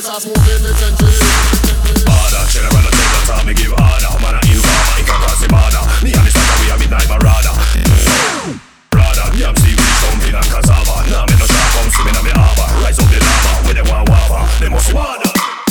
Christmas moving the century. Bada, chilla when I take the time, me give order. Man a informer, he can cause him harder. Me and the Santa, we a midnight marauder. Brother, me am seaweed, something and cassava. Nah, me no shark, come swimming in me harbor. Rise up the lava, where they want water, they must water.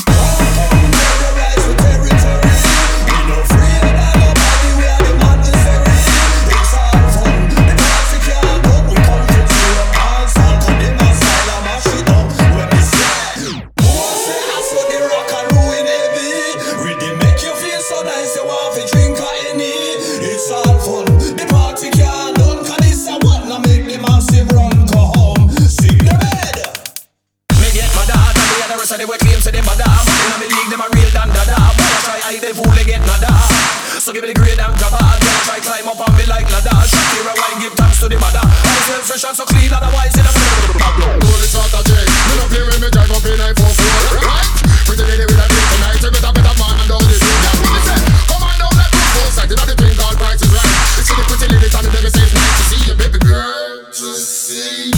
So give me the grade and grab a hard. Try climb up on me like ladder. Shakira wine, give thanks to the mother. I'm fresh and so clean, otherwise in a holy sort of change. Me no play when me drive up in 944. Right? Pretty lady with a drink tonight. You better man and down the street. Yeah, what me say? Come on down that roof full sight. You know the thing called price is right. You see the pretty ladies and the devil says nice to see you, baby girl. To see.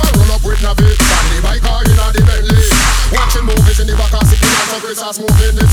Christmas moving the